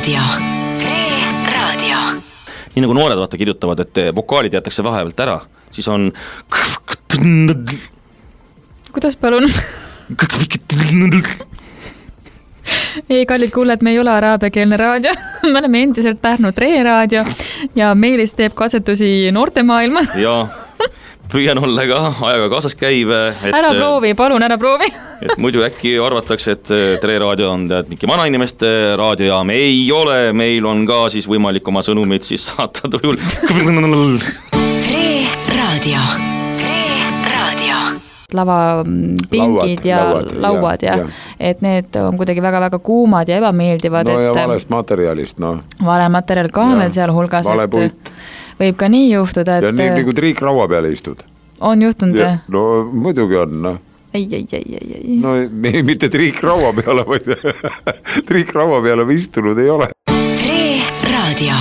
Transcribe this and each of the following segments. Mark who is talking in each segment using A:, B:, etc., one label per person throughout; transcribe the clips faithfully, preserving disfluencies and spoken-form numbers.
A: Raadio. Raadio.
B: Nii nagu noored vaata kirjutavad, et vokaalid jätakse vahepealt ära, siis on
C: kuidas palun? Ei, kallid kuuled, me ei ole araabiakeelne raadio. Me oleme endiselt Pärnu Tre raadio ja Meelis teeb katsetusi noortemaailmas.
B: Ja püüan olla ka ajaga kaasas käiv. Et,
C: ära proovi, palun, ära proovi.
B: Et muidu äkki arvatakse, et Tre raadio on tead mingi vanainimeste raadiojaam. Ei ole, meil on ka siis võimalik oma sõnumid siis saata tujul.
A: Tre raadio.
C: Lavapingid ja lauad, lauad ja, ja. Et need on kuidagi väga-väga kuumad ja ebameeldivad.
D: No ja
C: et,
D: valest materjalist, no.
C: Vale materjal ka veel seal hulgas.
D: Vale puit.
C: Võib ka nii juhtuda, et...
D: Ja nii nagu triik raua peale istud.
C: On juhtunud? Ja,
D: no muidugi on, no.
C: Ei, ei, ei, ei, ei.
D: No mitte triik raua peale, vaid triik raua peale või istunud ei ole.
A: Tre raadio.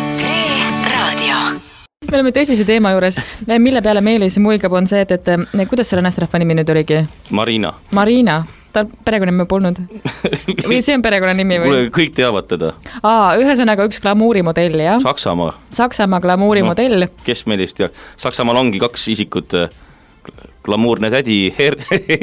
C: Me oleme tõsise teema juures, mille peale Meelis muigab on see, et, et kuidas selle naisterahva nimi nüüd oligi?
B: Marina.
C: Marina, tal perekonnanimi polnud. Või see on perekonnanimi või?
B: Mulle kõik teavad teda.
C: Aa, ühesõnaga üks glamuurimodell, jah?
B: Saksamaa.
C: Saksamaa glamuurimodell.
B: No, kes meelist teab? Saksamaal ongi kaks isikut, glamuurne tädi, her...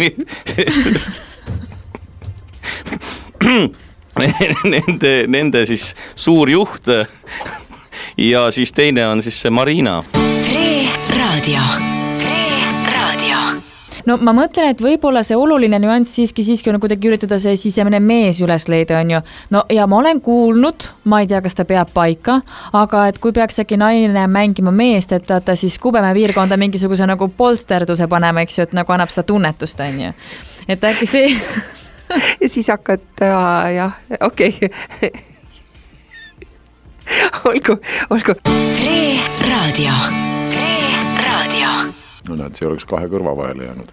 B: nende, nende siis suur juht... Ja siis teine on siis see Marina.
A: Tre raadio. Raadio.
C: No ma mõtlen, et võib-olla see oluline nüanss siiski siiski on kuidagi üritada see sisemine mees üles leida, on ju. No ja ma olen kuulnud, ma ei tea, kas ta peab paika, aga et kui peaks äkki naine mängima meest, et ta siis kubeme piirkonda mingisuguse nagu polsterduse panema, eks ju, et nagu annab seda tunnetust, on ju. Et äkki see...
E: ja siis hakkad, jah, okei. Okay. olgu, olgu.
A: Tre raadio. Raadio.
D: No näed, see oleks kahe kõrva vahele jäänud.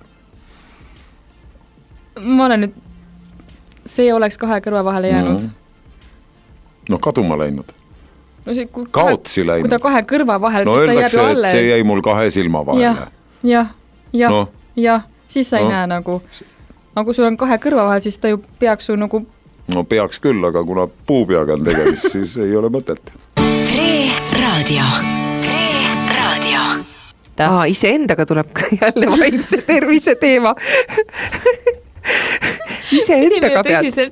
C: Ma olen nüüd, see oleks kahe kõrva vahele jäänud.
D: No, no kaduma läinud.
C: No see, kui
D: kaotsi
C: kahe,
D: läinud.
C: Kui ta kahe kõrva vahel,
D: no,
C: siis ta jääb ju alles.
D: See jäi mul kahe silma vahele.
C: Jah, jah, jah, no. jah, siis sa ei no. näe nagu, aga kui sul on kahe kõrva vahel, siis ta ju peaks ju nagu
D: no peaks küll, aga kuna puupeaga on tegemist, siis ei ole mõtet.
A: Tre raadio. Raadio.
E: Aa, ise endaga tuleb jälle vaimse tervise teema. Ise endaga pead.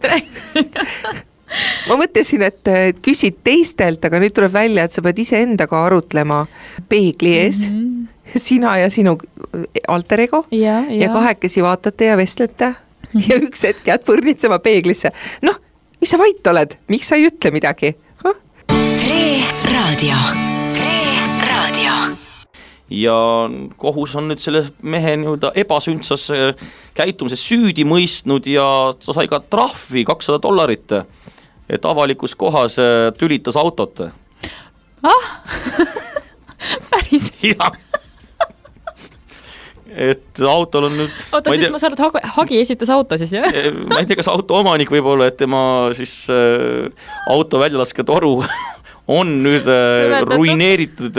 E: Ma mõtlesin, et küsid teistelt, aga nüüd tuleb välja, et sa pead ise endaga arutlema peegli ees. Mm-hmm. Sina ja sinu alter ego. Ja, ja. ja kahekesi vaatate ja vestlete. Ja üks hetk jääd põrnitsema peeglisse. Noh, mis sa vait oled? Miks sa ei ütle midagi? Huh?
A: Tre raadio. Raadio.
B: Ja kohus on nüüd selle mehe nii-öelda ebasündsas käitumises süüdi mõistnud ja ta sai ka trahvi kakssada dollarit, et avalikus kohas tülitas autot.
C: Ah? Päris?
B: Jah. Et autol on nüüd...
C: Oota, siis tea, ma saan, et Hagi esitas auto siis, jah?
B: Ma ei tea, kas auto omanik võib olla, et tema siis äh, auto väljalaske toru on nüüd äh, ruineeritud.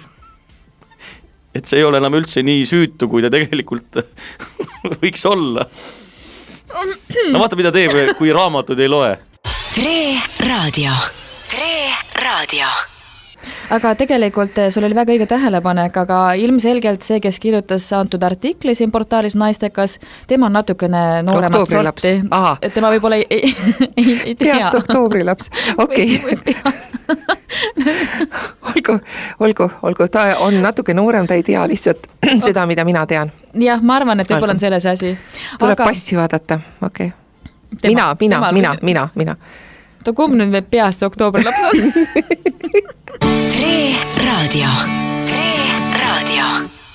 B: Et see ei ole enam üldse nii süütu, kui ta tegelikult võiks olla. No vaata, mida teeb, kui raamatud ei loe.
A: Tre raadio. Tre raadio.
C: Aga tegelikult sul oli väga õige tähelepanek, aga ilmselgelt see, kes kirjutas antud artikli siin portaalis Naistekas, tema on natukene nooremat sorti. Et tema võib-olla ei, ei, ei, ei tea.
E: Peast oktoobri laps. Okei. Okay. olgu, olgu, olgu. Ta on natuke noorem, ta ei tea lihtsalt seda, mida mina tean.
C: Jah, ma arvan, et võib-olla on selles asi.
E: Tuleb aga... passi vaadata. Okei. Okay. Mina, mina, mina, mina, mina.
C: Ta kumb nüüd veel peast oktoobri laps on?
A: Tre raadio. Tre raadio.